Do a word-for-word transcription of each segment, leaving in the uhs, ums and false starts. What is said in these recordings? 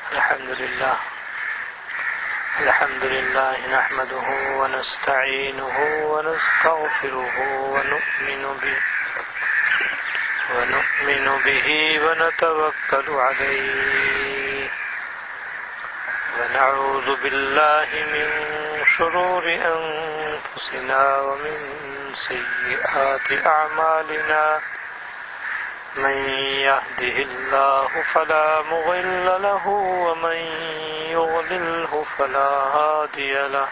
الحمد لله الحمد لله نحمده ونستعينه ونستغفره ونؤمن به ونؤمن به ونتوكل عليه ونعوذ بالله من شرور أنفسنا ومن سيئات أعمالنا من يهده الله فلا مضل له ومن يضلله فلا هادي له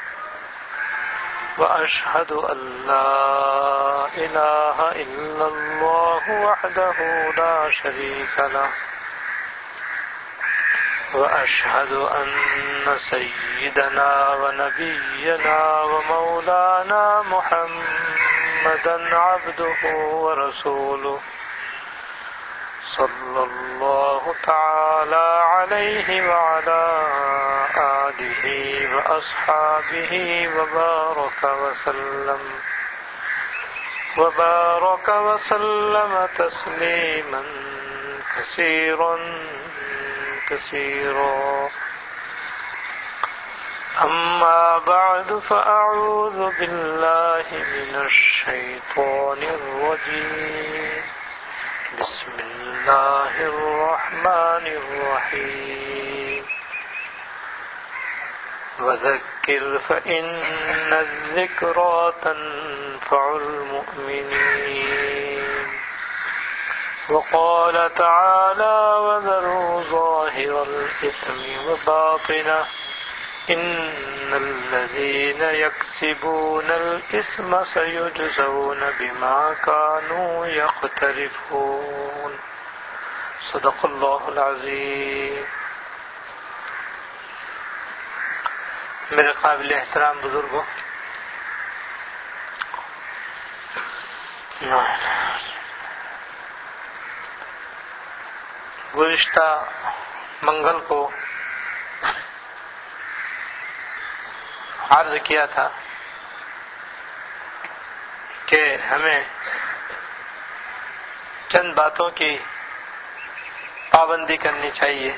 وأشهد أن لا إله إلا الله وحده لا شريك له وأشهد أن سيدنا ونبينا ومولانا محمدا عبده ورسوله صلى الله تعالى عليه وعلى آله وأصحابه وبارك وسلم وبارك وسلم تسليما كثيرا كثيرا أما بعد فأعوذ بالله من الشيطان الرجيم بسم الله الرحمن الرحيم وذكر فإن الذكرى تنفع المؤمنين وقال تعالى وذروا ظاهر الإثم وباطنه إن الذين يكسبون الإثم سيجزون بما كانوا يقترفون صدق الله العظيم. میرے قابل احترام بزرگوں، گزشتہ منگل کو عرض کیا تھا کہ ہمیں چند باتوں کی پابندی کرنی چاہیے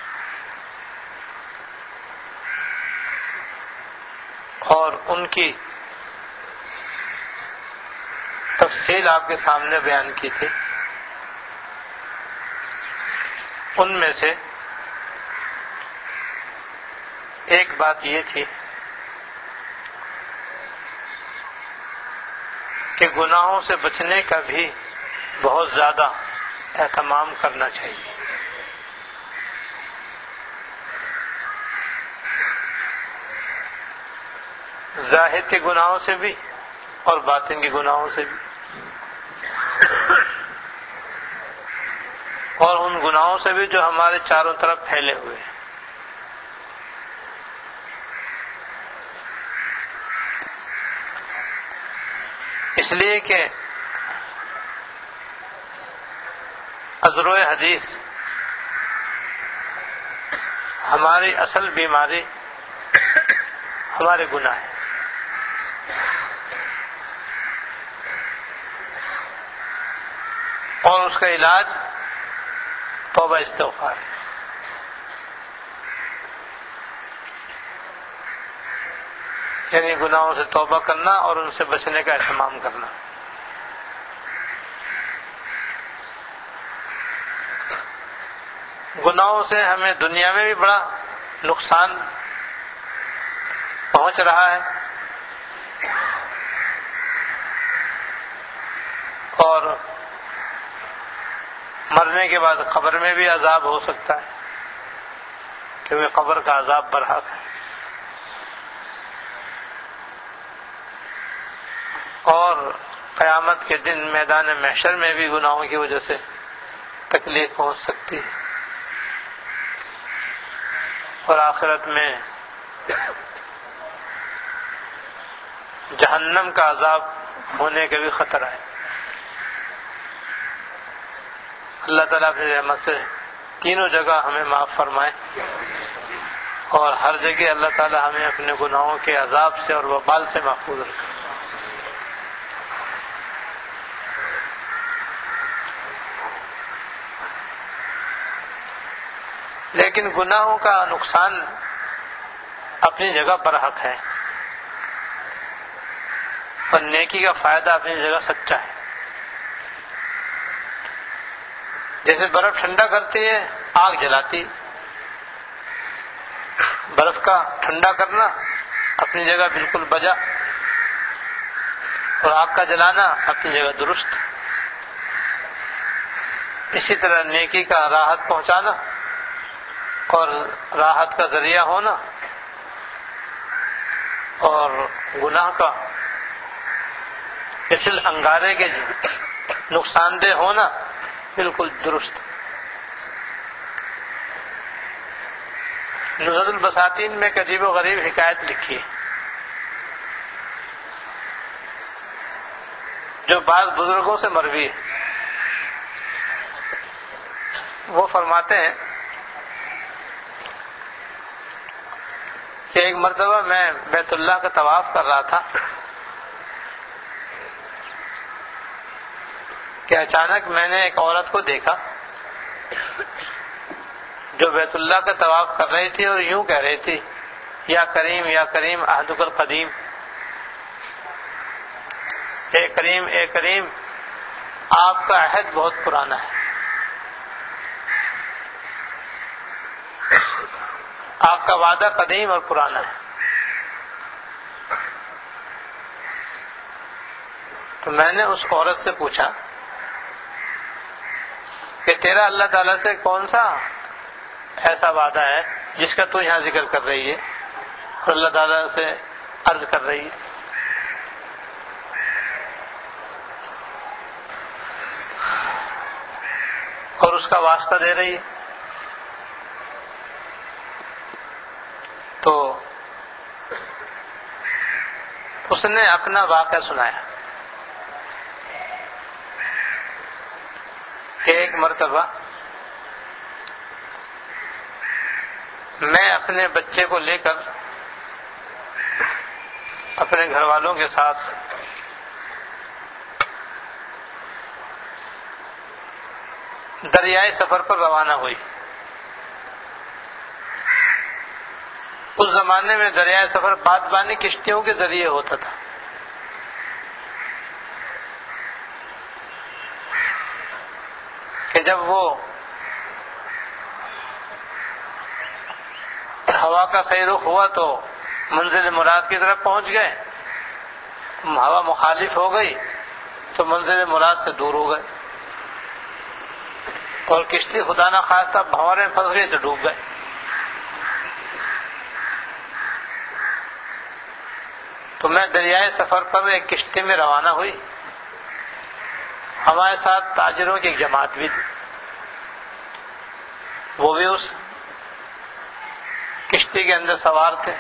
اور ان کی تفصیل آپ کے سامنے بیان کی تھی. ان میں سے ایک بات یہ تھی کہ گناہوں سے بچنے کا بھی بہت زیادہ اہتمام کرنا چاہیے. ظاہر کے گناہوں سے بھی اور باطن کے گناہوں سے بھی، اور ان گناہوں سے بھی جو ہمارے چاروں طرف پھیلے ہوئے ہیں. اس لیے کہ ازروئے حدیث ہماری اصل بیماری ہمارے گناہ ہیں، اور اس کا علاج توبہ استغفار ہے. یعنی گناہوں سے توبہ کرنا اور ان سے بچنے کا اہتمام کرنا. گناہوں سے ہمیں دنیا میں بھی بڑا نقصان پہنچ رہا ہے، اور مرنے کے بعد قبر میں بھی عذاب ہو سکتا ہے، کیونکہ قبر کا عذاب برحق ہے. اور قیامت کے دن میدان محشر میں بھی گناہوں کی وجہ سے تکلیف پہنچ سکتی ہے، اور آخرت میں جہنم کا عذاب ہونے کا بھی خطرہ ہے. اللہ تعالیٰ اپنی رحمت سے تینوں جگہ ہمیں معاف فرمائے، اور ہر جگہ اللہ تعالیٰ ہمیں اپنے گناہوں کے عذاب سے اور وبال سے محفوظ رکھے. لیکن گناہوں کا نقصان اپنی جگہ پر حق ہے اور نیکی کا فائدہ اپنی جگہ سچا ہے. جیسے برف ٹھنڈا کرتی ہے آگ جلاتی، برف کا ٹھنڈا کرنا اپنی جگہ بالکل بجا اور آگ کا جلانا اپنی جگہ درست. اسی طرح نیکی کا راحت پہنچانا اور راحت کا ذریعہ ہونا اور گناہ کا مثل انگارے کے نقصان دہ ہونا بالکل درست. نزہت البساطین میں ایک عجیب و غریب حکایت لکھی ہے جو بعض بزرگوں سے مروی ہے. وہ فرماتے ہیں کہ ایک مرتبہ میں بیت اللہ کا طواف کر رہا تھا کہ اچانک میں نے ایک عورت کو دیکھا جو بیت اللہ کا طواف کر رہی تھی اور یوں کہہ رہی تھی، یا کریم یا کریم عہدک القدیم، اے کریم اے کریم آپ کا عہد بہت پرانا ہے، آپ کا وعدہ قدیم اور پرانا ہے. تو میں نے اس عورت سے پوچھا کہ تیرا اللہ تعالیٰ سے کون سا ایسا وعدہ ہے جس کا تو یہاں ذکر کر رہی ہے اور اللہ تعالیٰ سے عرض کر رہی ہے؟ اور اس کا واسطہ دے رہی ہے. تو اس نے اپنا واقعہ سنایا کہ ایک مرتبہ میں اپنے بچے کو لے کر اپنے گھر والوں کے ساتھ دریائے سفر پر روانہ ہوئی. اس زمانے میں دریائے سفر بادبانی کشتیوں کے ذریعے ہوتا تھا. کہ جب وہ ہوا کا صحیح رخ ہوا تو منزل مراد کی طرف پہنچ گئے، ہوا مخالف ہو گئی تو منزل مراد سے دور ہو گئے، اور کشتی خدا نہ خواستہ بھنور میں پھنس گئی تو ڈوب گئے. تو میں دریائے سفر پر ایک کشتی میں روانہ ہوئی. ہمارے ساتھ تاجروں کی ایک جماعت بھی تھی، وہ بھی اس کشتی کے اندر سوار تھے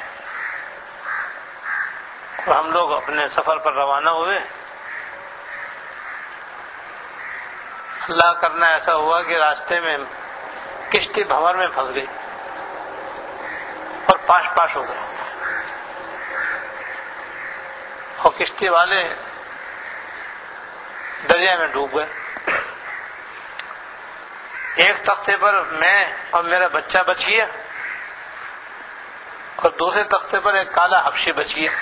اور ہم لوگ اپنے سفر پر روانہ ہوئے. اللہ کرنا ایسا ہوا کہ راستے میں کشتی بھنور میں پھنس گئی اور پاش پاش ہو گئی اور کشتی والے دریا میں ڈوب گئے. ایک تختے پر میں اور میرا بچہ بچ گیا اور دوسرے تختے پر ایک کالا حبشی بچ گیا.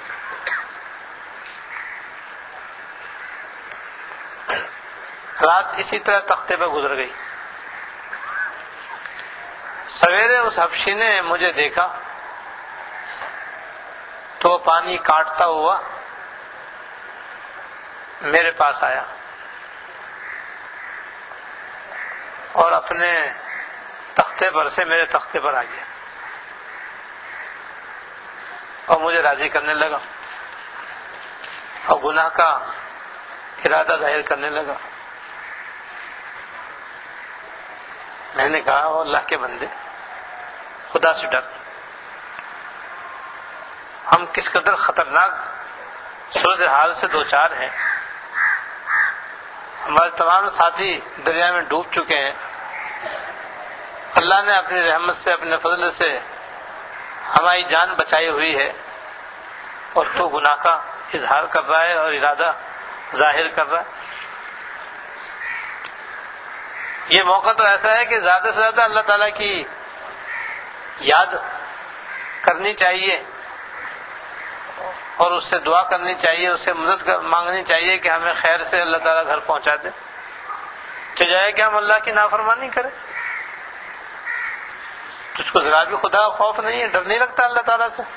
رات اسی طرح تختے پر گزر گئی. سویرے اس حبشی نے مجھے دیکھا تو وہ پانی کاٹتا ہوا میرے پاس آیا اور اپنے تختے پر سے میرے تختے پر آ گیا اور مجھے راضی کرنے لگا اور گناہ کا ارادہ ظاہر کرنے لگا. میں نے کہا او اللہ کے بندے، خدا سے ڈر، ہم کس قدر خطرناک صورتحال سے دوچار ہیں. ہمارے تمام ساتھی دریا میں ڈوب چکے ہیں، اللہ نے اپنی رحمت سے اپنے فضل سے ہماری جان بچائی ہوئی ہے اور تو گناہ کا اظہار کر رہا ہے اور ارادہ ظاہر کر رہا ہے. یہ موقع تو ایسا ہے کہ زیادہ سے زیادہ اللہ تعالیٰ کی یاد کرنی چاہیے اور اس سے دعا کرنی چاہیے، اس سے مدد مانگنی چاہیے کہ ہمیں خیر سے اللہ تعالیٰ گھر پہنچا دے، چاہے کہ ہم اللہ کی نافرمانی کریں۔ تجھ کو ذرا بھی خدا کا خوف نہیں ہے، ڈر نہیں لگتا اللہ تعالیٰ سے؟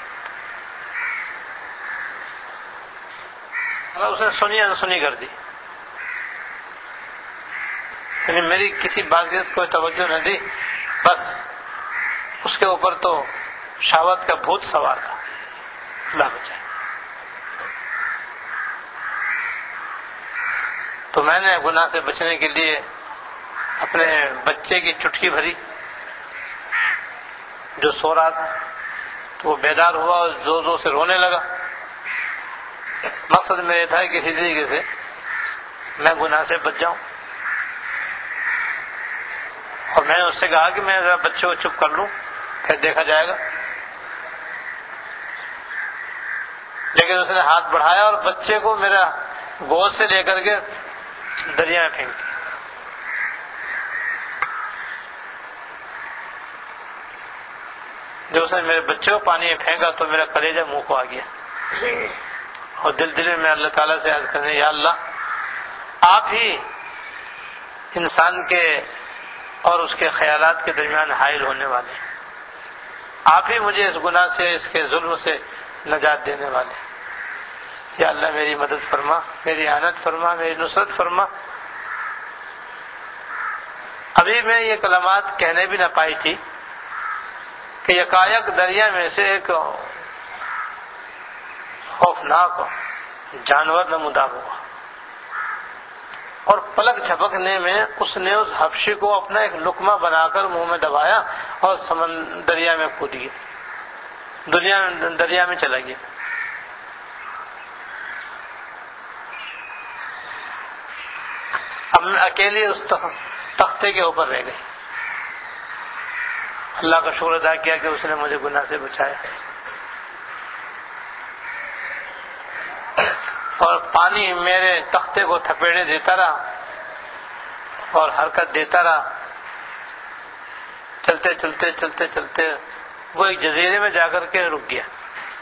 اس نے سنی انسنی کر دی، یعنی میری کسی بات کی کوئی توجہ نہ دی، بس اس کے اوپر تو شہوت کا بھوت سوار تھا، اللہ بچائے۔ تو میں نے گناہ سے بچنے کے لیے اپنے بچے کی چٹکی بھری جو سو رہا تھا، تو وہ بیدار ہوا اور زور زور سے رونے لگا۔ مقصد میرے تھا کہ کسی طریقے سے میں گناہ سے بچ جاؤں، اور میں نے اس سے کہا کہ میں ذرا بچے کو چپ کر لوں، پھر دیکھا جائے گا، لیکن اس نے ہاتھ بڑھایا اور بچے کو میرا گود سے لے کر کے دریا میں پھینک دیا۔ جب اس نے میرے بچے کو پانی میں پھینکا تو میرا کلیجہ منہ کو آ گیا، اور دل دل میں اللہ تعالیٰ سے عرض کرنے، یا اللہ آپ ہی انسان کے اور اس کے خیالات کے درمیان حائل ہونے والے، آپ ہی مجھے اس گناہ سے، اس کے ظلم سے نجات دینے والے۔ یا اللہ میری مدد فرما، میری اعانت فرما، میری نصرت فرما۔ ابھی میں یہ کلمات کہنے بھی نہ پائی تھی کہ یکایک دریا میں سے ایک خوفناک جانور نمودار ہوا، اور پلک جھپکنے میں اس نے اس حبشی کو اپنا ایک لقمہ بنا کر منہ میں دبایا اور سمندر دریا میں کود گیا، دنیا دریا میں چلا گیا۔ اب میں اکیلی اس تختے کے اوپر رہ گئی۔ اللہ کا شکر ادا کیا کہ اس نے مجھے گناہ سے بچایا، اور پانی میرے تختے کو تھپیڑے دیتا رہا اور حرکت دیتا رہا۔ چلتے چلتے چلتے چلتے وہ ایک جزیرے میں جا کر کے رک گیا۔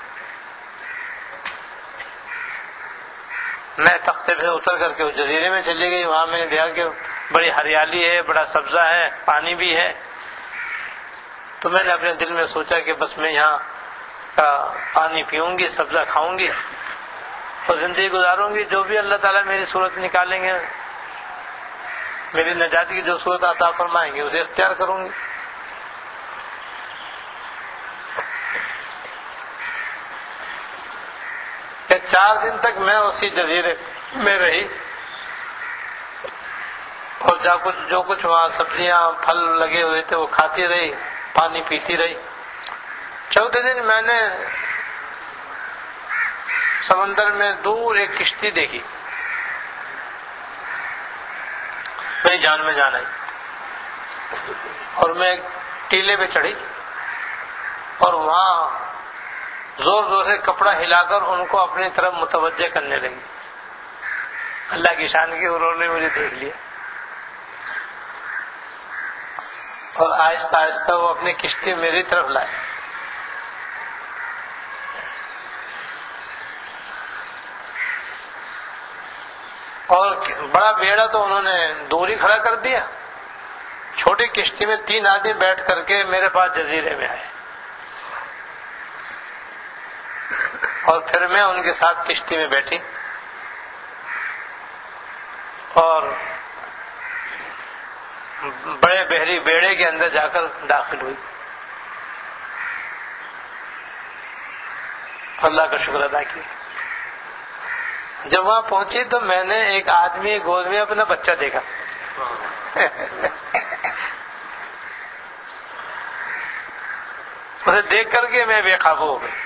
میں تختے سے اتر کر کے اس جزیرے میں چلی گئی۔ وہاں میں نے دیکھا کہ بڑی ہریالی ہے، بڑا سبزہ ہے، پانی بھی ہے۔ تو میں نے اپنے دل میں سوچا کہ بس میں یہاں کا پانی پیوں گی، سبزہ کھاؤں گی اور زندگی گزاروں گی، جو بھی اللہ تعالیٰ میری صورت نکالیں گے، میری نجات کی جو صورت عطا فرمائیں گے، اسے اختیار کروں گی۔ کہ چار دن تک میں اسی جزیرے میں رہی، اور جا کچھ جو کچھ وہاں سبزیاں پھل لگے ہوئے تھے وہ کھاتی رہی، پانی پیتی رہی۔ چوتھے دن میں نے سمندر میں دور ایک کشتی دیکھی، میری جان میں جان آئی، اور میں ایک ٹیلے پہ چڑھی اور وہاں زور زور سے کپڑا ہلا کر ان کو اپنی طرف متوجہ کرنے لگی۔ اللہ کی شان کی انہوں نے مجھے دیکھ لیا، اور آہستہ آہستہ وہ اپنی کشتی میری طرف لائے۔ اور بڑا بیڑا تو انہوں نے دور ہی کھڑا کر دیا، چھوٹی کشتی میں تین آدمی بیٹھ کر کے میرے پاس جزیرے میں آئے، اور پھر میں ان کے ساتھ کشتی میں بیٹھی اور بڑے بحری بیڑے کے اندر جا کر داخل ہوئی۔ اللہ کا شکر ادا کیا۔ جب وہاں پہنچی تو میں نے ایک آدمی گود میں اپنا بچہ دیکھا۔ اسے دیکھ کر کے میں بے قابو ہو گئی،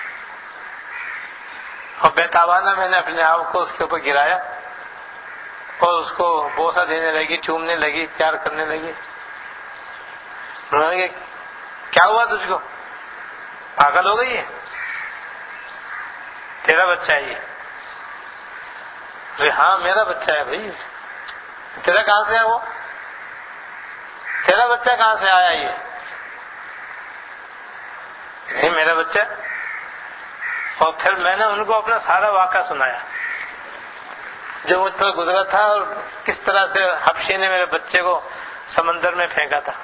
اور بےتابانہ میں نے اپنے آپ کو اس کے اوپر گرایا اور اس کو بوسہ دینے لگی، چومنے لگی، پیار کرنے لگی۔ انہوں نے کہا کیا ہوا تجھ کو، پاگل ہو گئی ہے، تیرا بچہ ہے یہ؟ ہاں میرا بچہ ہے بھائی۔ تیرا کہاں سے ہے وہ؟ تیرا بچہ کہاں سے آیا یہ؟ نہیں میرا بچہ. اور پھر میں نے ان کو اپنا سارا واقعہ سنایا جو مجھ پر گزرا تھا اور کس طرح سے حبشی نے میرے بچے کو سمندر میں پھینکا تھا.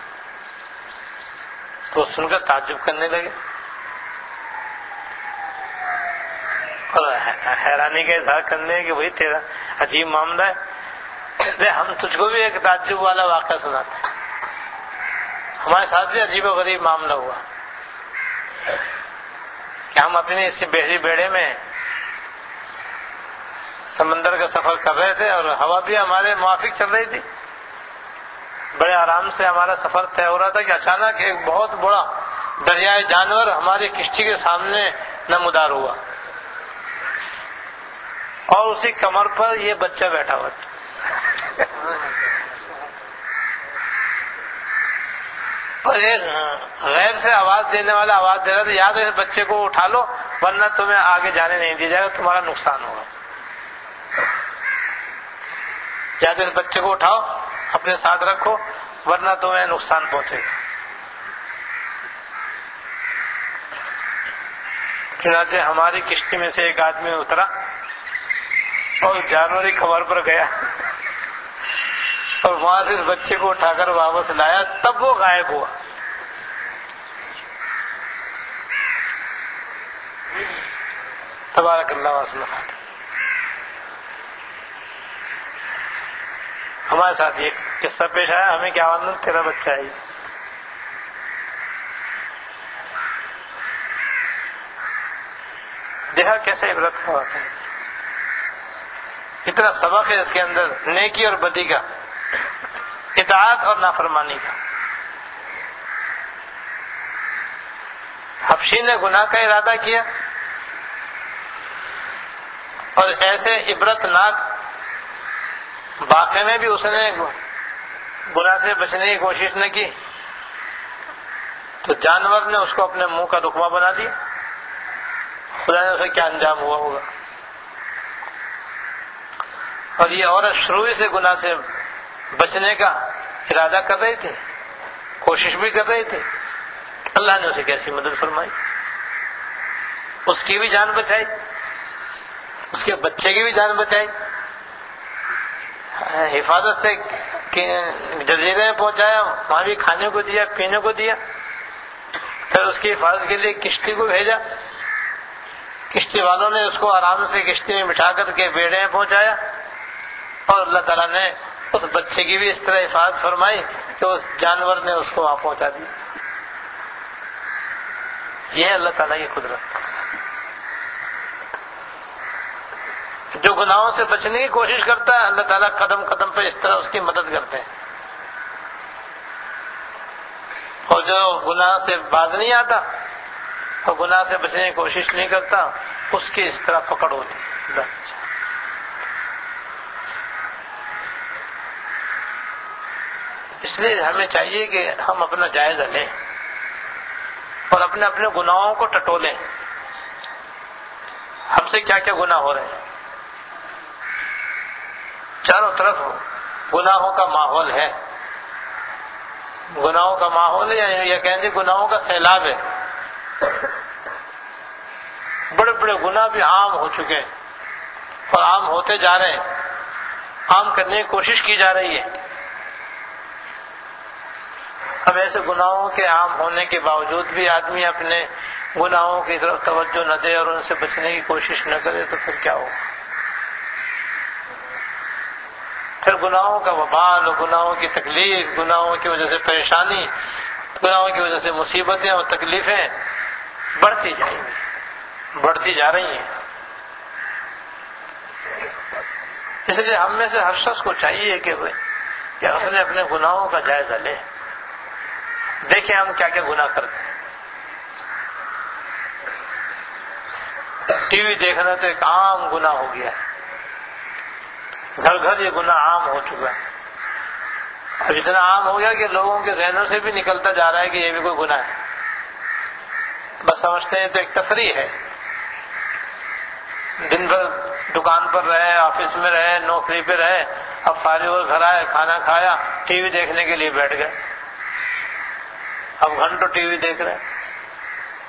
تو سن کر تعجب کرنے لگے اور حیرانی کا اظہار کرنے لگے کہ وہی تیرا عجیب معاملہ ہے. ہم تجھ کو بھی ایک تعجب والا واقعہ سناتے ہیں. ہمارے ساتھ بھی عجیب و غریب معاملہ ہوا کہ ہم اپنی اسی بحری بیڑے میں سمندر کا سفر کر رہے تھے اور ہوا بھی ہمارے موافق چل رہی تھی. بڑے آرام سے ہمارا سفر طے ہو رہا تھا کہ اچانک ایک بہت بڑا دریائے جانور ہماری کشتی کے سامنے نمودار ہوا اور اسی کمر پر یہ بچہ بیٹھا ہوا تھا. اور ایک غیر سے آواز دینے والا آواز دے رہا تھا یا تو اس بچے کو اٹھا لو ورنہ تمہیں آگے جانے نہیں دیا جائے گا, تمہارا نقصان ہوگا. یا تو اس بچے کو اٹھاؤ اپنے ساتھ رکھو ورنہ تمہیں نقصان پہنچے گا. چنانچہ ہماری کشتی میں سے ایک آدمی اترا اور جانوری خبر پر گیا اور وہاں سے اس بچے کو اٹھا کر واپس لایا, تب وہ غائب ہوا. تبارک اللہ واسم. ہمارے ساتھ یہ قصہ پیش آیا, ہمیں کیا معلوم تیرا بچہ ہے. دیکھا کیسے عبرت کا واقعہ ہے, اتنا سبق ہے اس کے اندر نیکی اور بدی کا, اطاعت اور نافرمانی کا. حبشی نے گناہ کا ارادہ کیا اور ایسے عبرت ناک واقعے میں بھی اس نے گناہ سے بچنے کی کوشش نہ کی تو جانور نے اس کو اپنے منہ کا رکما بنا دیا. خدا نے اسے کیا انجام ہوا ہوگا. اور یہ عورت شروع سے گناہ سے بچنے کا ارادہ کر رہی تھی, کوشش بھی کر رہی تھی. اللہ نے اسے کیسی مدد فرمائی, اس کی بھی جان بچائی, اس کے بچے کی بھی جان بچائی, حفاظت سے جزیرے میں پہنچایا, وہاں بھی کھانے کو دیا پینے کو دیا. پھر اس کی حفاظت کے لیے کشتی کو بھیجا, کشتی والوں نے اس کو آرام سے کشتی میں بٹھا کر کے بیڑے میں پہنچایا اور اللہ تعالیٰ نے اس بچے کی بھی اس طرح حفاظت فرمائی کہ اس جانور نے اس کو وہاں پہنچا دیا. یہ ہے اللہ تعالیٰ کی قدرت. جو گناہوں سے بچنے کی کوشش کرتا ہے اللہ تعالیٰ قدم قدم پہ اس طرح اس کی مدد کرتے ہیں, اور جو گناہ سے باز نہیں آتا اور گناہ سے بچنے کی کوشش نہیں کرتا اس کی اس طرح پکڑ ہوتی. اس لیے ہمیں چاہیے کہ ہم اپنا جائزہ لیں اور اپنے اپنے گناہوں کو ٹٹولیں. ہم سے کیا کیا گناہ ہو رہے ہیں, چاروں طرف گناہوں کا ماحول ہے. گناہوں کا ماحول ہے یا کہیں گے گناہوں کا سیلاب ہے. بڑے بڑے گناہ بھی عام ہو چکے ہیں اور عام ہوتے جا رہے ہیں, عام کرنے کی کوشش کی جا رہی ہے. اب ایسے گناہوں کے عام ہونے کے باوجود بھی آدمی اپنے گناہوں کی طرف توجہ نہ دے اور ان سے بچنے کی کوشش نہ کرے تو پھر کیا ہوگا؟ پھر گناہوں کا وبال اور گناہوں کی تکلیف, گناہوں کی وجہ سے پریشانی, گناہوں کی وجہ سے مصیبتیں اور تکلیفیں بڑھتی جائیں گی, بڑھتی جا رہی ہیں. اس لیے ہم میں سے ہر شخص کو چاہیے کہ کہ اپنے اپنے گناہوں کا جائزہ لیں, دیکھیں ہم کیا کیا گناہ کرتے ہیں. ٹی وی دیکھنا تو ایک عام گناہ ہو گیا ہے, گھر گھر یہ گناہ عام ہو چکا ہے. اب اتنا عام ہو گیا کہ لوگوں کے ذہنوں سے بھی نکلتا جا رہا ہے کہ یہ بھی کوئی گناہ ہے. بس سمجھتے ہیں تو ایک تفریح ہے, دن بھر دکان پر رہے, آفس میں رہے, نوکری پہ رہے, اب فارغ ہو گھر آئے, کھانا کھایا, ٹی وی دیکھنے کے لیے بیٹھ گئے, اب گھنٹوں ٹی وی دیکھ رہے ہیں.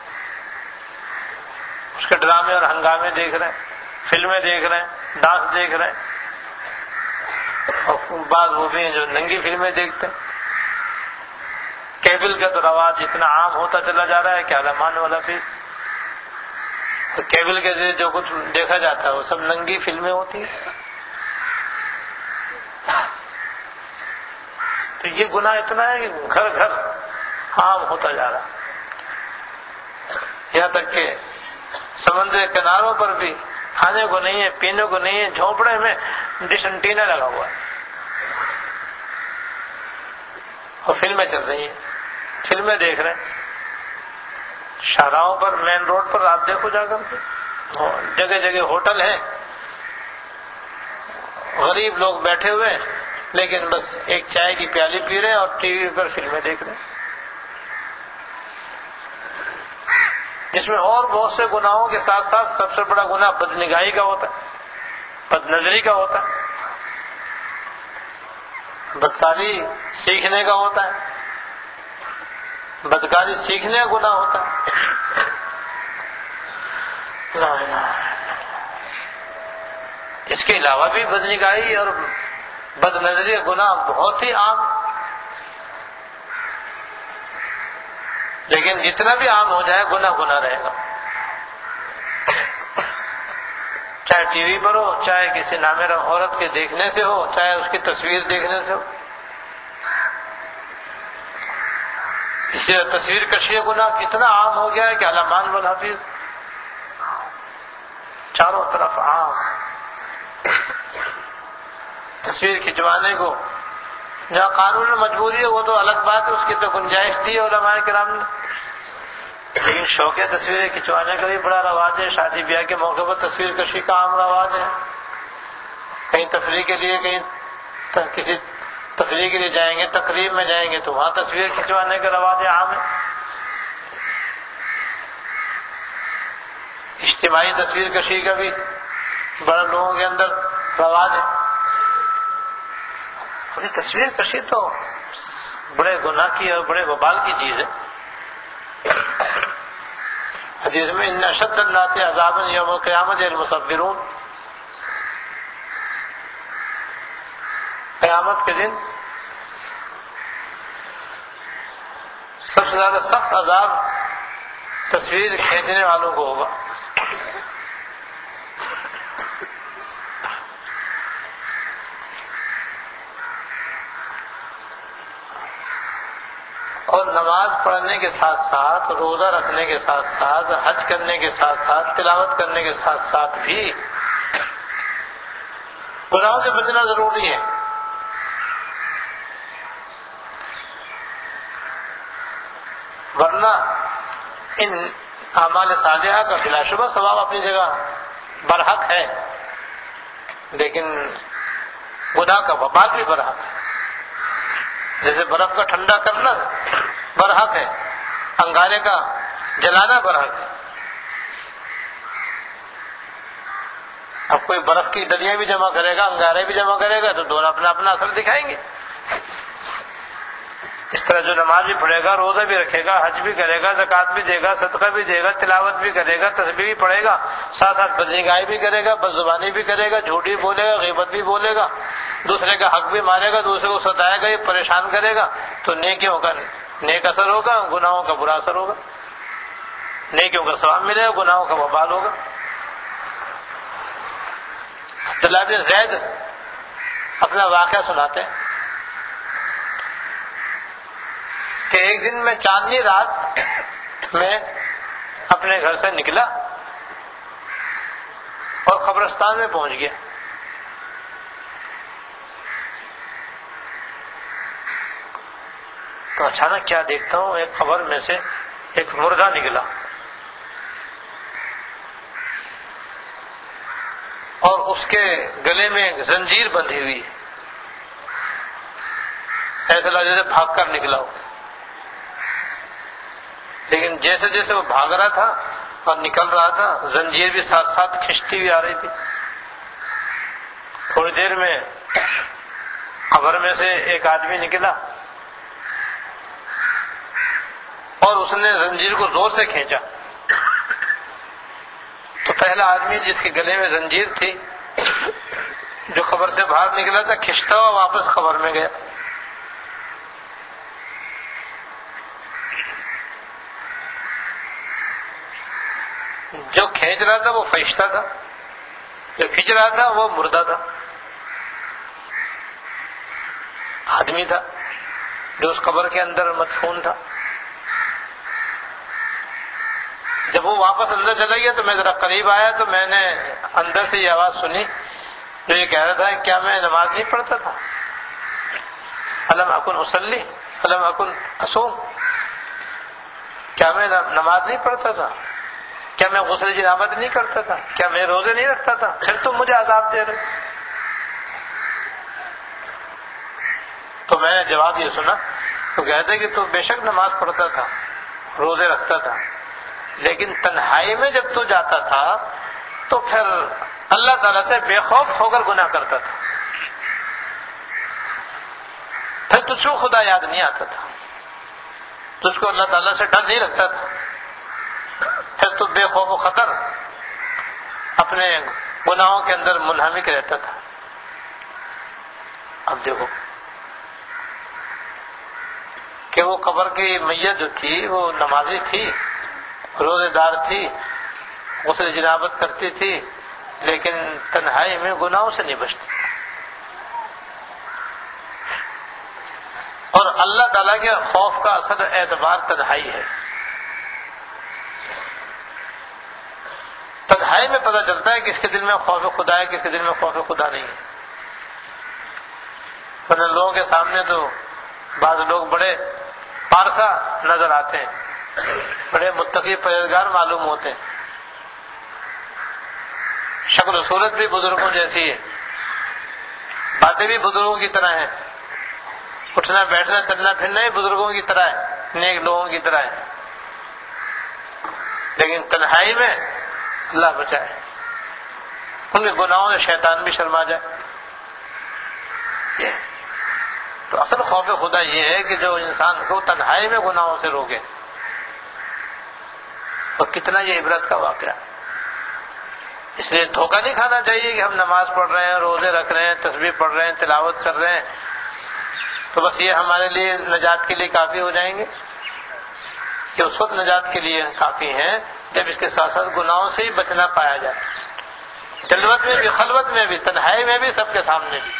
کے ڈرامے اور ہنگامے دیکھ رہے ہیں، فلمیں دیکھ رہے ہیں، ڈانس دیکھ رہے ہیں، اور بعض وہ بھی ہیں جو ننگی فلمیں دیکھتے ہیں۔ کیبل کا تو رواج اتنا عام ہوتا چلا جا رہا ہے کہ علمان والا بھی کیبل کے ذریعے جو کچھ دیکھا جاتا ہے وہ سب ننگی فلمیں ہوتی ہیں۔ تو یہ گناہ اتنا ہے کہ گھر گھر عام ہوتا جا رہا ہے، یہاں تک کہ سمندر کناروں پر بھی کھانے کو نہیں ہے، پینے کو نہیں ہے، جھونپڑے میں ڈش انٹینا لگا ہوا ہے اور فلمیں چل رہی ہیں، فلمیں دیکھ رہے ہیں۔ شاہراہوں پر، مین روڈ پر آپ دیکھو جا کر کے جگہ جگہ ہوٹل ہیں، غریب لوگ بیٹھے ہوئے لیکن بس ایک چائے کی پیالی پی رہے ہیں اور ٹی وی پر فلمیں دیکھ رہے ہیں، جس میں اور بہت سے گناہوں کے ساتھ ساتھ سب سے بڑا گناہ بد نگاہی کا ہوتا ہے، بد نظری کا ہوتا ہے، بدکاری سیکھنے کا ہوتا ہے، بدکاری سیکھنے کا گناہ ہوتا ہے۔ لا الہ اس کے علاوہ بھی بد نگاہی اور بد نظری کا گناہ بہت ہی عام، لیکن جتنا بھی عام ہو جائے گناہ گناہ رہے گا، چاہے ٹی وی پر ہو، چاہے کسی نامرہ عورت کے دیکھنے سے ہو، چاہے اس کی تصویر دیکھنے سے ہو۔ اس لیے تصویر کشی گناہ اتنا عام ہو گیا ہے کہ علمان والحفیظ چاروں طرف عام۔ تصویر کھنچوانے کو جہاں قانون میں مجبوری ہے وہ تو الگ بات ہے، اس کی تو گنجائش دی ہے علماء کرام نے، لیکن شوق تصویریں کھنچوانے کا بھی بڑا رواج ہے۔ شادی بیاہ کے موقع پر تصویر کشی کا عام رواج ہے، کہیں تفریح کے لیے، کہیں کسی تفریح کے لیے جائیں گے، تقریب میں جائیں گے تو وہاں تصویر کھنچوانے کا رواج عام ہے۔ اجتماعی تصویر کشی کا بھی بڑے لوگوں کے اندر رواج ہے۔ اور یہ تصویر کشی تو بڑے گناہ کی اور بڑے وبال کی چیز ہے۔ حدیث میں ان اشد الناس عذابا یوم القیامت المصورون، قیامت کے دن سب سے زیادہ سخت عذاب تصویر کھینچنے والوں کو ہوگا۔ اور نماز پڑھنے کے ساتھ ساتھ، روزہ رکھنے کے ساتھ ساتھ، حج کرنے کے ساتھ ساتھ، تلاوت کرنے کے ساتھ ساتھ بھی گناہوں سے بچنا ضروری ہے۔ ورنہ ان اعمال صالحہ کا بلا شبہ ثواب اپنی جگہ برحق ہے، لیکن گناہ کا وبال بھی برحق ہے۔ جیسے برف کا ٹھنڈا کرنا برحق ہے، انگارے کا جلانا برحق ہے۔ اب کوئی برف کی ڈلیاں بھی جمع کرے گا، انگارے بھی جمع کرے گا تو دونوں اپنا اپنا اثر دکھائیں گے۔ اس طرح جو نماز بھی پڑھے گا، روزہ بھی رکھے گا، حج بھی کرے گا، زکوٰۃ بھی دے گا، صدقہ بھی دے گا، تلاوت بھی کرے گا، تسبیح بھی پڑھے گا، ساتھ ساتھ بدنگاہی بھی کرے گا، بد زبانی بھی کرے گا، جھوٹ بھی بولے گا، غیبت بھی بولے گا، دوسرے کا حق بھی مارے گا، دوسرے کو ستائے گا، یہ پریشان کرے گا، تو نیکیوں کا نیک اثر ہوگا، گناہوں کا برا اثر ہوگا۔ نیکیوں کا ثواب ملے گا، گناہوں کا وبال ہوگا۔ عبداللہ بن زید اپنا واقعہ سناتے ہیں کہ ایک دن میں چاندنی رات میں اپنے گھر سے نکلا اور قبرستان میں پہنچ گیا۔ تو اچانک کیا دیکھتا ہوں، ایک قبر میں سے ایک مردہ نکلا اور اس کے گلے میں ایک زنجیر بندھی ہوئی، ایسا لگا جیسے بھاگ کر نکلا ہو۔ لیکن جیسے جیسے وہ بھاگ رہا تھا اور نکل رہا تھا، زنجیر بھی ساتھ ساتھ کھنچتی ہوئی آ رہی تھی۔ تھوڑی دیر میں قبر میں سے ایک آدمی نکلا اور اس نے زنجیر کو زور سے کھینچا پہلا آدمی جس کے گلے میں زنجیر تھی، جو قبر سے باہر نکلا تھا، کھنچتا ہوا واپس قبر میں گیا. جو کھینچ رہا تھا وہ فرشتہ تھا، جو کھینچ رہا تھا وہ مردہ تھا، آدمی تھا جو اس قبر کے اندر مدفون تھا. جب وہ واپس اندر چلا گیا تو میں ذرا قریب آیا تو میں نے اندر سے یہ آواز سنی جو یہ کہہ رہا تھا کیا میں نماز نہیں پڑھتا تھا؟ الم اکن اصلی الم اکن اصوم، کیا میں نماز نہیں پڑھتا تھا؟ کیا میں غسل جنابت نہیں کرتا تھا؟ کیا میں روزے نہیں رکھتا تھا؟ پھر تم مجھے عذاب دے رہے. تو میں نے جواب یہ سنا تو کہتے کہ تو بے شک نماز پڑھتا تھا، روزے رکھتا تھا، لیکن تنہائی میں جب تو جاتا تھا تو پھر اللہ تعالیٰ سے بے خوف ہو کر گناہ کرتا تھا، پھر تجھ کو خدا یاد نہیں آتا تھا، تجھ کو اللہ تعالیٰ سے ڈر نہیں رکھتا تھا، پھر تو بے خوف و خطر اپنے گناہوں کے اندر منہمک رہتا تھا. اب دیکھو کہ وہ قبر کی میت جو تھی وہ نمازی تھی، روزے دار تھی، غسل جنابت کرتی تھی، لیکن تنہائی میں گناہوں سے نہیں بچتی. اور اللہ تعالیٰ کے خوف کا اصل اعتبار تنہائی ہے. تنہائی میں پتہ چلتا ہے کس کے دل میں خوف خدا ہے، کس کے دل میں خوف خدا نہیں ہے. ورنہ لوگوں کے سامنے تو بعض لوگ بڑے پارسا نظر آتے ہیں، بڑے متقی پرہیزگار معلوم ہوتے ہیں، شکل و صورت بھی بزرگوں جیسی ہے، باتیں بھی بزرگوں کی طرح ہیں، اٹھنا بیٹھنا چلنا پھرنا ہی بزرگوں کی طرح ہے، نیک لوگوں کی طرح ہے، لیکن تنہائی میں اللہ بچائے ان کے گناہوں سے شیطان بھی شرما جائے. تو اصل خوف خدا یہ ہے کہ جو انسان کو تنہائی میں گناہوں سے روکے. اور کتنا یہ عبرت کا واقعہ. اس لیے دھوکہ نہیں کھانا چاہیے کہ ہم نماز پڑھ رہے ہیں، روزے رکھ رہے ہیں، تسبیح پڑھ رہے ہیں، تلاوت کر رہے ہیں تو بس یہ ہمارے لیے نجات کے لیے کافی ہو جائیں گے. کہ اس وقت نجات کے لیے کافی ہیں جب اس کے ساتھ ساتھ گناہوں سے ہی بچنا پایا جائے، جلوت میں بھی، خلوت میں بھی، تنہائی میں بھی، سب کے سامنے بھی.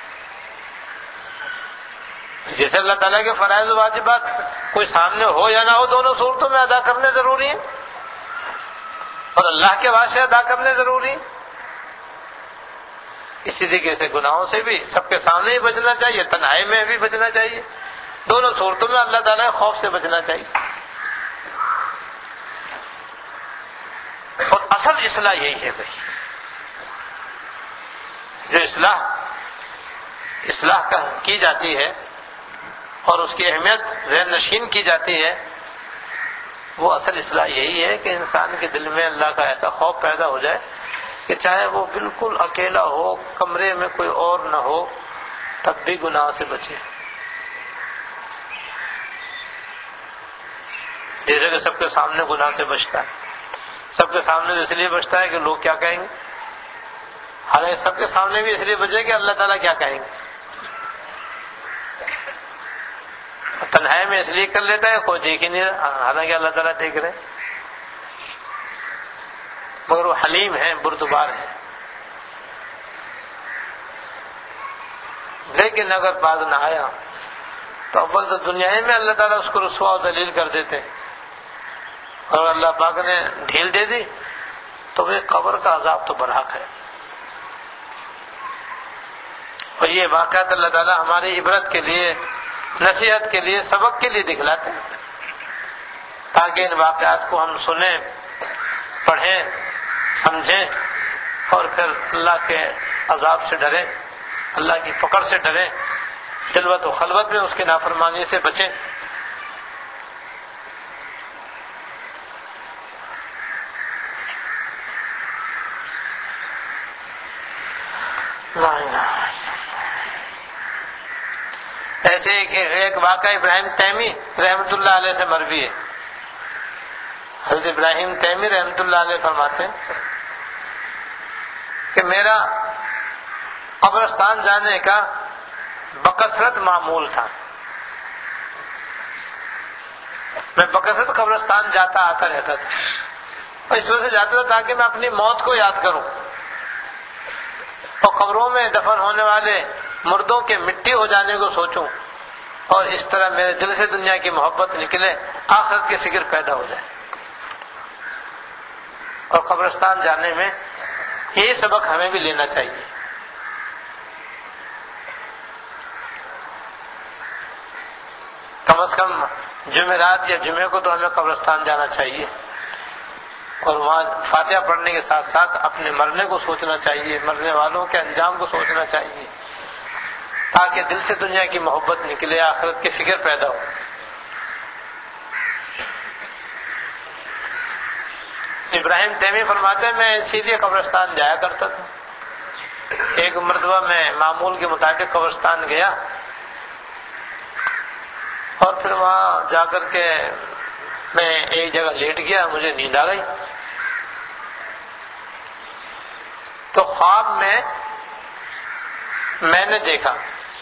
جیسے اللہ تعالیٰ کے فرائض و واجبات کوئی سامنے ہو یا نہ ہو دونوں صورتوں میں ادا کرنے ضروری ہیں، اور اللہ کے واسطے ادا کرنے ضروری ہیں. اسی طریقے سے گناہوں سے بھی سب کے سامنے ہی بچنا چاہیے، تنہائی میں بھی بچنا چاہیے، دونوں صورتوں میں اللہ تعالیٰ کے خوف سے بچنا چاہیے. اور اصل اصلاح یہی ہے بھائی، جو اصلاح اصلاح کا کی جاتی ہے اور اس کی اہمیت ذہن نشین کی جاتی ہے، وہ اصل اصلاح یہی ہے کہ انسان کے دل میں اللہ کا ایسا خوف پیدا ہو جائے کہ چاہے وہ بالکل اکیلا ہو، کمرے میں کوئی اور نہ ہو، تب بھی گناہ سے بچے. جیسے کہ سب کے سامنے گناہ سے بچتا ہے، سب کے سامنے اس لیے بچتا ہے کہ لوگ کیا کہیں گے، حالانکہ سب کے سامنے بھی اس لیے بچے کہ اللہ تعالیٰ کیا کہیں گے. تنہائی میں اس لیے کر لیتا ہے کوئی دیکھ ہی نہیں رہا، حالانکہ اللہ تعالیٰ دیکھ رہے، مگر وہ حلیم ہیں، بردبار ہیں. لیکن اگر باز نہ آیا تو اول تو دنیا میں اللہ تعالیٰ اس کو رسوا و ذلیل کر دیتے ہیں، اور اللہ پاک نے ڈھیل دے دی تو وہ قبر کا عذاب تو برحق ہے. اور یہ واقعات اللہ تعالیٰ ہماری عبرت کے لیے، نصیحت کے لیے، سبق کے لیے دکھلاتے ہیں تاکہ ان واقعات کو ہم سنیں، پڑھیں، سمجھیں اور پھر اللہ کے عذاب سے ڈریں، اللہ کی پکڑ سے ڈریں، جلوت و خلوت میں اس کی نافرمانی سے بچیں. ایسے ایک واقعہ ابراہیم تیمی رحمۃ اللہ علیہ سے مروی ہے. حضرت ابراہیم تیمی رحمۃ اللہ علیہ فرماتے ہیں کہ میرا قبرستان جانے کا بکثرت معمول تھا. میں بکثرت قبرستان جاتا آتا رہتا تھا، اور اس وجہ سے جاتا تھا تاکہ میں اپنی موت کو یاد کروں اور قبروں میں دفن ہونے والے مردوں کے مٹی ہو جانے کو سوچوں، اور اس طرح میرے دل سے دنیا کی محبت نکلے، آخرت کی فکر پیدا ہو جائے. اور قبرستان جانے میں یہ سبق ہمیں بھی لینا چاہیے. کم از کم جمعرات یا جمعے کو تو ہمیں قبرستان جانا چاہیے، اور وہاں فاتحہ پڑھنے کے ساتھ ساتھ اپنے مرنے کو سوچنا چاہیے، مرنے والوں کے انجام کو سوچنا چاہیے، تاکہ دل سے دنیا کی محبت نکلے، آخرت کی فکر پیدا ہو. ابراہیم تیمی فرماتے ہیں میں اسی لیے قبرستان جایا کرتا تھا. ایک مرتبہ میں معمول کے مطابق قبرستان گیا، اور پھر وہاں جا کر کے میں ایک جگہ لیٹ گیا، مجھے نیند آ گئی. تو خواب میں میں نے دیکھا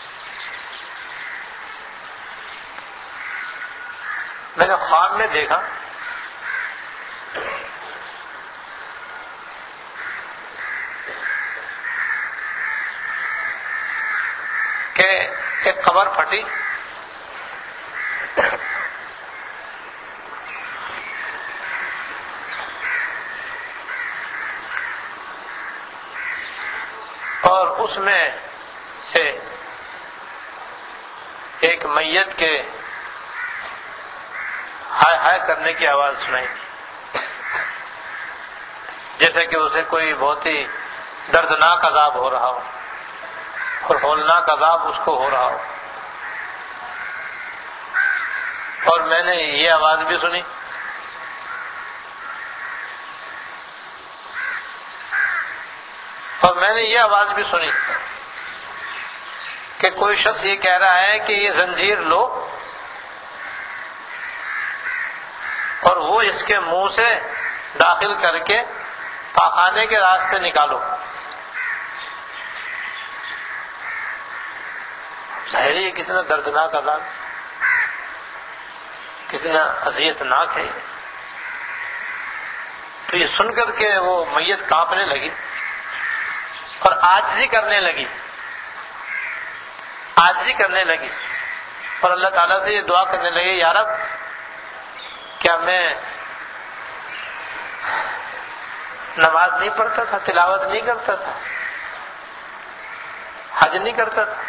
میں نے خواب میں دیکھا کہ ایک قبر پھٹی، اور اس میں سے ایک میت کے ہائے ہائے کرنے کی آواز سنائی دی، جیسے کہ اسے کوئی بہت ہی دردناک عذاب ہو رہا ہو اور ہولناک عذاب اس کو ہو رہا ہو. اور میں نے یہ آواز بھی سنی اور میں نے یہ آواز بھی سنی کہ کوئی شخص یہ کہہ رہا ہے کہ یہ زنجیر لو اور وہ اس کے منہ سے داخل کر کے پاخانے کے راستے نکالو. ظاہر یہ کتنا دردناک عذاب، کتنا اذیت ناک ہے یہ. تو یہ سن کر کے وہ میت کانپنے لگی اور عاجزی کرنے لگی عاجزی کرنے لگی اور اللہ تعالیٰ سے یہ دعا کرنے لگی، یا رب کیا میں نماز نہیں پڑھتا تھا، تلاوت نہیں کرتا تھا، حج نہیں کرتا تھا؟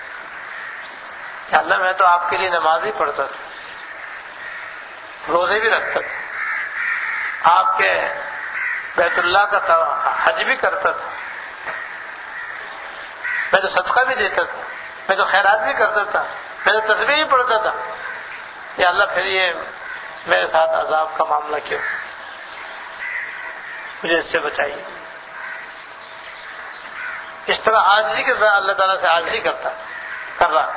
یا اللہ میں تو آپ کے لیے نماز بھی پڑھتا تھا، روزے بھی رکھتا تھا، آپ کے بیت اللہ کا حج بھی کرتا تھا، میں تو صدقہ بھی دیتا تھا، میں تو خیرات بھی کرتا تھا، میں تو تسبیح بھی پڑھتا تھا. یا اللہ پھر یہ میرے ساتھ عذاب کا معاملہ کیوں؟ مجھے اس سے بچائیے. اس طرح عاجزی کے ساتھ اللہ تعالیٰ سے عاجزی کرتا کر رہا.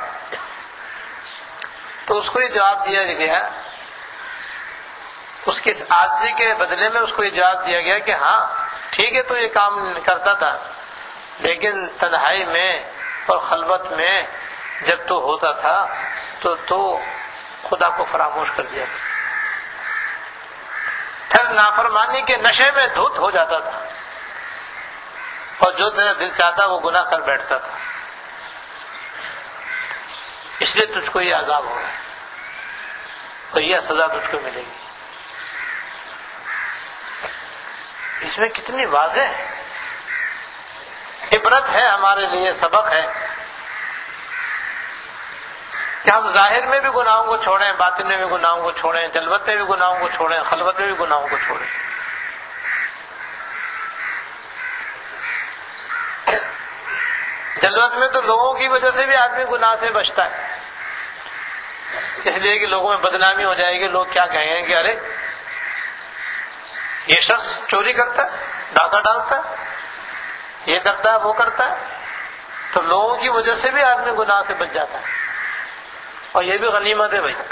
تو اس کو یہ جواب دیا گیا، اس کی اس عاجزی کے بدلے میں اس کو یہ جواب دیا گیا کہ ہاں ٹھیک ہے تو یہ کام کرتا تھا، لیکن تنہائی میں اور خلوت میں جب تو ہوتا تھا تو تو خدا کو فراموش کر دیا، پھر نافرمانی کے نشے میں دھت ہو جاتا تھا اور جو تیرا دل چاہتا وہ گناہ کر بیٹھتا تھا. اس لیے تجھ کو یہ عذاب ہو رہا ہے اور یہ سزا تجھ کو ملے گی. اس میں کتنی واضح عبرت ہے، ہمارے لیے سبق ہے کہ ہم ظاہر میں بھی گناہوں کو چھوڑیں، باطن میں بھی گناہوں کو چھوڑیں، جلوت میں بھی گناہوں کو چھوڑیں، خلوت میں بھی گناہوں کو چھوڑیں. جلوت میں تو لوگوں کی وجہ سے بھی آدمی گناہ سے بچتا ہے، اس لیے کہ لوگوں میں بدنامی ہو جائے گی، لوگ کیا کہیں گے کہ ارے یہ شخص چوری کرتا ہے، ڈاکہ ڈالتا ہے، یہ کرتا ہے وہ کرتا ہے. تو لوگوں کی وجہ سے بھی آدمی گناہ سے بچ جاتا ہے، اور یہ بھی غنیمت ہے بھائی.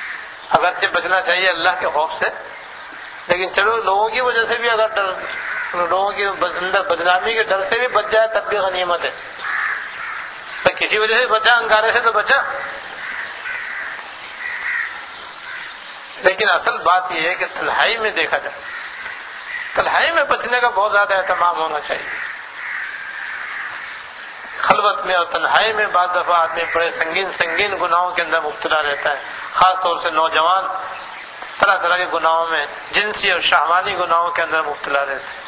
اگرچہ بچنا چاہیے اللہ کے خوف سے، لیکن چلو لوگوں کی وجہ سے بھی اگر ڈر لوگوں کے اندر بدنامی کے ڈر سے بھی بچ جائے تب بھی غنیمت ہے. کسی وجہ سے بچا، انگارے سے تو بچا. لیکن اصل بات یہ ہے کہ تنہائی میں دیکھا جائے، تنہائی میں بچنے کا بہت زیادہ اہتمام ہونا چاہیے. خلوت میں اور تنہائی میں بعض دفعہ آدمی بڑے سنگین سنگین گناہوں کے اندر مبتلا رہتا ہے. خاص طور سے نوجوان طرح طرح کے گناہوں میں، جنسی اور شہوانی گناہوں کے اندر مبتلا رہتا ہے.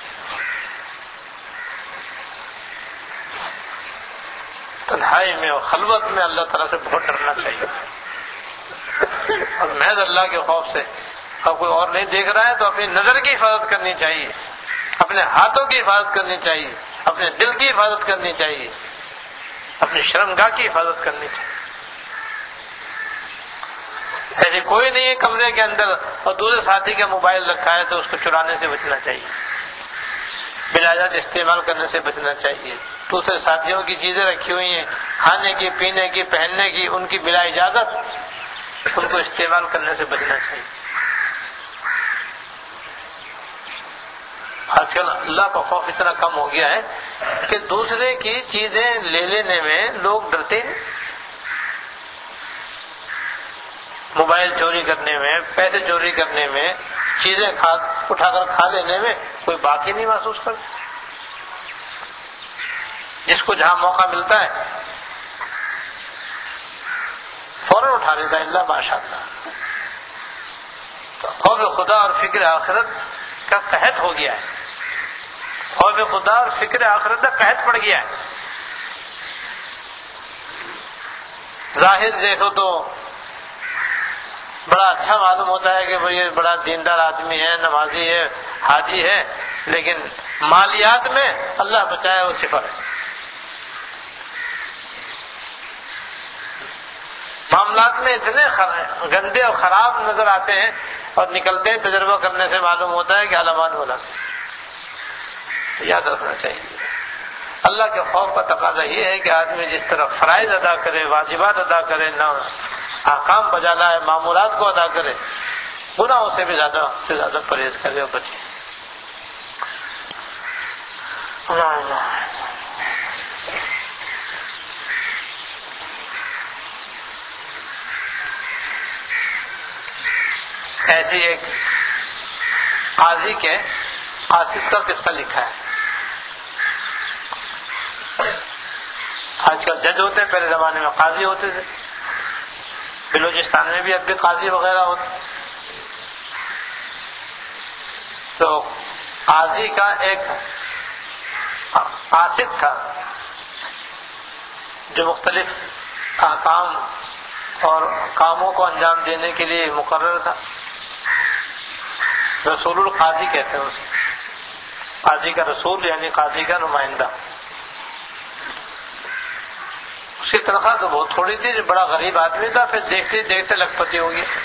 تنہائی میں اور خلوت میں اللہ تعالیٰ سے بہت ڈرنا چاہیے، اور محض اللہ کے خوف سے. اب کوئی اور نہیں دیکھ رہا ہے تو اپنی نظر کی حفاظت کرنی چاہیے، اپنے ہاتھوں کی حفاظت کرنی چاہیے، اپنے دل کی حفاظت کرنی چاہیے، اپنی شرمگاہ کی حفاظت کرنی چاہیے. ایسے کوئی نہیں ہے کمرے کے اندر اور دوسرے ساتھی کا موبائل رکھا ہے تو اس کو چرانے سے بچنا چاہیے، بلا اجازت استعمال کرنے سے بچنا چاہیے. دوسرے ساتھیوں کی چیزیں رکھی ہوئی ہیں، کھانے کی، پینے کی، پہننے کی، ان کی بلا اجازت ان کو استعمال کرنے سے بچنا چاہیے. آج کل اللہ کا خوف اتنا کم ہو گیا ہے کہ دوسرے کی چیزیں لے لینے میں لوگ ڈرتے ہیں. موبائل چوری کرنے میں، پیسے چوری کرنے میں، چیزیں کھا اٹھا کر کھا لینے میں کوئی باقی نہیں محسوس کرتا. جس کو جہاں موقع ملتا ہے فوراً اٹھا لیتا ہے. اللہ ماشاء اللہ. تو خوف خدا اور فکر آخرت کا قحط ہو گیا ہے. خوف خدا اور فکر آخرت کا قحط پڑ گیا ہے. ظاہر دیکھو تو بڑا اچھا معلوم ہوتا ہے کہ بھئی یہ بڑا دیندار آدمی ہے، نمازی ہے، حاجی ہے، لیکن مالیات میں اللہ بچائے وہ صفر ہے. معاملات میں اتنے گندے اور خراب نظر آتے ہیں اور نکلتے ہیں. تجربہ کرنے سے معلوم ہوتا ہے کہ علامات والا. یاد رکھنا چاہیے اللہ کے خوف کا تقاضا یہ ہے کہ آدمی جس طرح فرائض ادا کرے، واجبات ادا کرے، نہ احکام بجا لائے، معمولات کو ادا کرے، گناہوں سے بھی زیادہ سے زیادہ پرہیز کرے اور بچے. ایسی ایک قاضی کے قاصد کا قصہ لکھا ہے. آج کل جج ہوتے ہیں، پہلے زمانے میں قاضی ہوتے تھے. بلوچستان میں بھی اب بھی قاضی وغیرہ ہوتے. تو قاضی کا ایک قاصد تھا جو مختلف احکام اور کاموں کو انجام دینے کے لیے مقرر تھا. رسول القاضی کہتے ہیں اسے. قاضی کا رسول یعنی قاضی کا نمائندہ. اس کی تنخواہ تو بہت تھوڑی تھی، جو بڑا غریب آدمی تھا، پھر دیکھتے دیکھتے لکھپتی ہو گیا.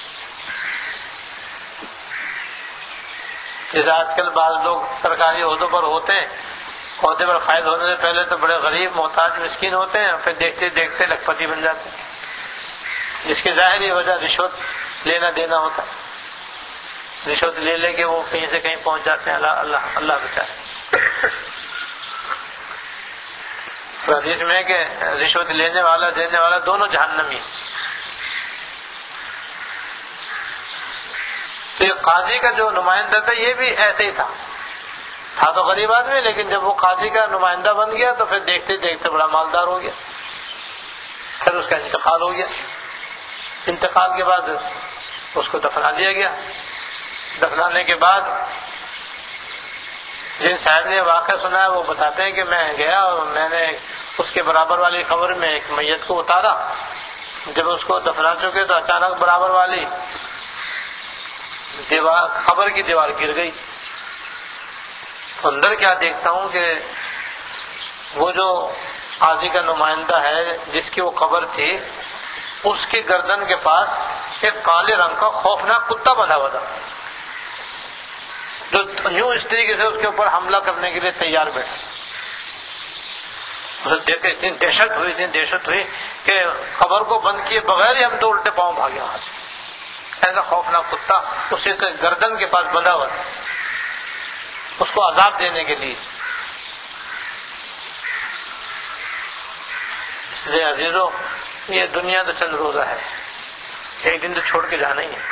جیسے آج کل بعض لوگ سرکاری عہدوں پر ہوتے ہیں، عہدے پر فائز ہونے سے پہلے تو بڑے غریب محتاج مسکین ہوتے ہیں، پھر دیکھتے دیکھتے لکھپتی بن جاتے ہیں، جس کی ظاہری وجہ رشوت لینا دینا ہوتا ہے. رشوت لے لے کے وہ کہیں سے کہیں پہنچ جاتے ہیں. اللہ اللہ اللہ بچائے. حدیث میں کہ رشوت لینے والا دینے والا دونوں جہنمی. تو یہ قاضی کا جو نمائندہ تھا یہ بھی ایسے ہی تھا تھا تو غریب آدمی، لیکن جب وہ قاضی کا نمائندہ بن گیا تو پھر دیکھتے دیکھتے بڑا مالدار ہو گیا. پھر اس کا انتقال ہو گیا. انتقال کے بعد اس کو دفنا دیا گیا. دفنانے کے بعد جن صاحب نے واقعہ سنا ہے وہ بتاتے ہیں کہ میں گیا اور میں نے اس کے برابر والی قبر میں ایک میت کو اتارا. جب اس کو دفنا چکے تو اچانک برابر والی دیوار قبر کی دیوار گر گئی. اندر کیا دیکھتا ہوں کہ وہ جو قاضی کا نمائندہ ہے جس کی وہ قبر تھی، اس کی گردن کے پاس ایک کالے رنگ کا خوفناک کتا بندھا ہوا تھا، جو یوں اس طریقے سے اس کے اوپر حملہ کرنے کے لیے تیار بیٹھا. اسے دیکھ کے اتنی دہشت ہوئی اتنی دہشت ہوئی کہ قبر کو بند کیے بغیر ہی ہم تو الٹے پاؤں بھاگے وہاں سے. ایسا خوفناک کتا اس کے گردن کے پاس بندھا ہوا تھا. اس کو عذاب دینے کے لیے. اس لیے عزیزو یہ دنیا تو چند روزہ ہے، ایک دن تو چھوڑ کے جانا ہی ہے.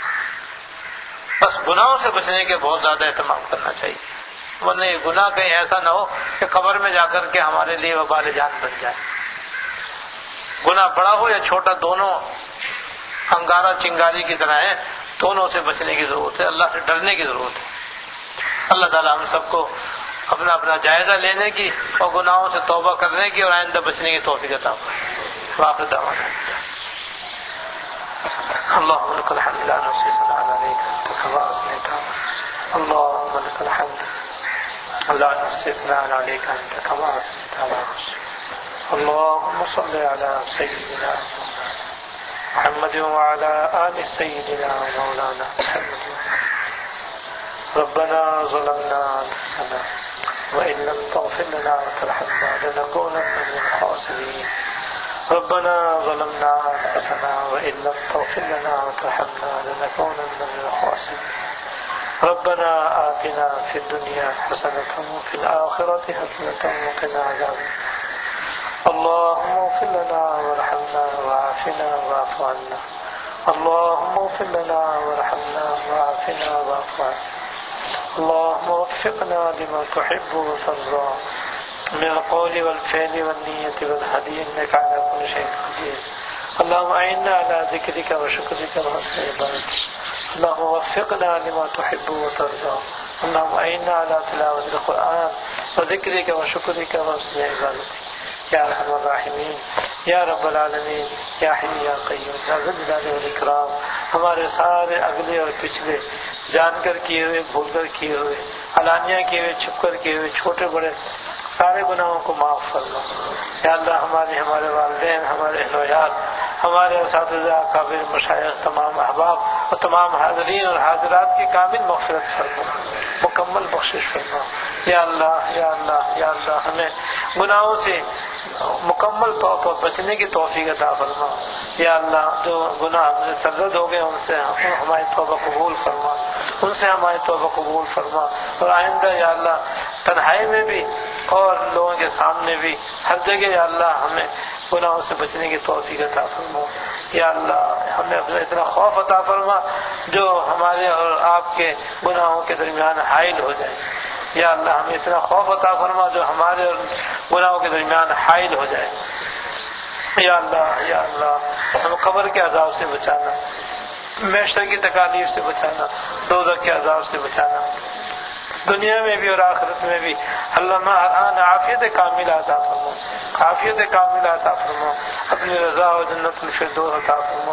بس گناہوں سے بچنے کے بہت زیادہ اہتمام کرنا چاہیے، ورنہ یہ گناہ کہیں ایسا نہ ہو کہ قبر میں جا کر کے ہمارے لیے وبال جان بن جائے. گناہ بڑا ہو یا چھوٹا دونوں انگارہ چنگاری کی طرح ہے، دونوں سے بچنے کی ضرورت ہے، اللہ سے ڈرنے کی ضرورت ہے. اللہ تعالیٰ ہم سب کو اپنا اپنا جائزہ لینے کی اور گناہوں سے توبہ کرنے کی اور آئندہ بچنے کی توفیق عطا فرمائے. واخر دعوانا اللهم لك الحمد لا نحصي ثناء عليك أنت كما أثنيت على نفسك. اللهم لك الحمد لا نحصي ثناء عليك أنت كما أثنيت على نفسك. اللهم صل على سيدنا محمد وعلى آل سيدنا مولانا محمد. ربنا ظلمنا أنفسنا وإن لم تغفر لنا وترحمنا لنكونن من الخاسرين. ربنا ظلمنا أنفسنا وإن لم تغفر لنا وترحمنا لنكونن من الخاسرين. ربنا آتنا في الدنيا حسنة وفي الآخرة حسنة وقنا عذاب النار. اللهم اغفر لنا وارحمنا وعافنا واعف عنا. اللهم اغفر لنا وارحمنا وعافنا واعف عنا. اللهم وفقنا لما تحب وترضى من القول والفعل والنية والهدي إنك على كل شيء قدير. اللهم أعنا على ذكرك وشكرك وحسن عبادتك. اللهم وفقنا لما تحب وترضى. اللهم أعنا على تلاوة القرآن وذكرك وشكرك وحسن عبادتك یا ارحم الراحمین یا رب العالمین یا حی یا قیوم یا ذی الجلال والاکرام. ہمارے سارے اگلے اور پچھلے جان کر کیے ہوئے، بھول کر کیے ہوئے، علانیہ کیے ہوئے، چھپ کر کیے ہوئے، چھوٹے بڑے سارے گناہوں کو معاف فرما. یا اللہ ہمارے ہمارے والدین، ہمارے اہل و عیال، ہمارے اساتذہ، اکابر، مشائخ، تمام احباب اور تمام حاضرین اور حاضرات کی کامل مغفرت فرما، مکمل بخشش فرما. یا اللہ یا اللہ یا اللہ ہمیں گناہوں سے مکمل طور پر بچنے کی توفیق عطا فرما. یا اللہ جو گناہ ہم سے سرزد ہو گئے ان سے ہماری توبہ قبول فرما، ان سے ہماری توبہ قبول فرما. اور آئندہ یا اللہ تنہائی میں بھی اور لوگوں کے سامنے بھی ہر جگہ یا اللہ ہمیں گناہوں سے بچنے کی توفیق عطا فرما. یا اللہ ہمیں اپنا اتنا خوف عطا فرما جو ہمارے اور آپ کے گناہوں کے درمیان حائل ہو جائے. یا اللہ ہمیں اتنا خوف عطا فرما جو ہمارے اور گناہوں کے درمیان حائل ہو جائے. یا اللہ یا اللہ ہم قبر کے عذاب سے بچانا، محشر کی تکالیف سے بچانا، دوزخ کے عذاب سے بچانا، دنیا میں بھی اور آخرت میں بھی. اللہ ہر آن عافیت کاملہ عطا فرما، عافیت کاملہ عطا فرما، اپنی رضا و جنت الفردوس عطا فرما،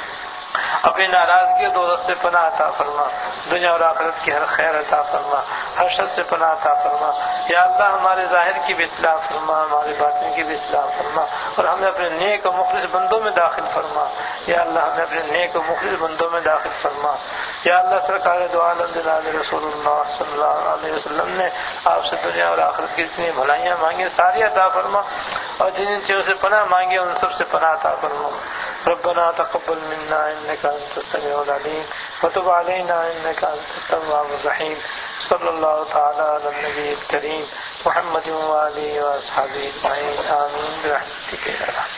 اپنی ناراضگی اور دوزخ سے پناہ عطا فرما، دنیا اور آخرت کی ہر خیر عطا فرما، ہر شر سے پناہ عطا فرما. یا اللہ ہمارے ظاہر کی بھی اصلاح فرما، ہمارے باطن کی بھی اصلاح فرما، اور ہمیں اپنے نیک و مخلص بندوں میں داخل فرما. یا اللہ ہمیں اپنے نیک و مخلص بندوں میں داخل فرما. یا اللہ سرکار دو عالم جناب رسول اللہ صلی اللہ علیہ وسلم نے آپ سے دنیا اور آخرت کی جتنی بھلائیاں مانگی ساری عطا فرما، اور جن چیزوں سے پناہ مانگی ان سب سے پناہ عطا فرما. ربنا تقبل منا انك انت السميع العليم وتب علينا انك انت التواب الرحيم. صلی اللہ تعالی علی النبی الکریم محمد و آلہ و اصحابہ اجمعین. آمین برحمتک یا رب.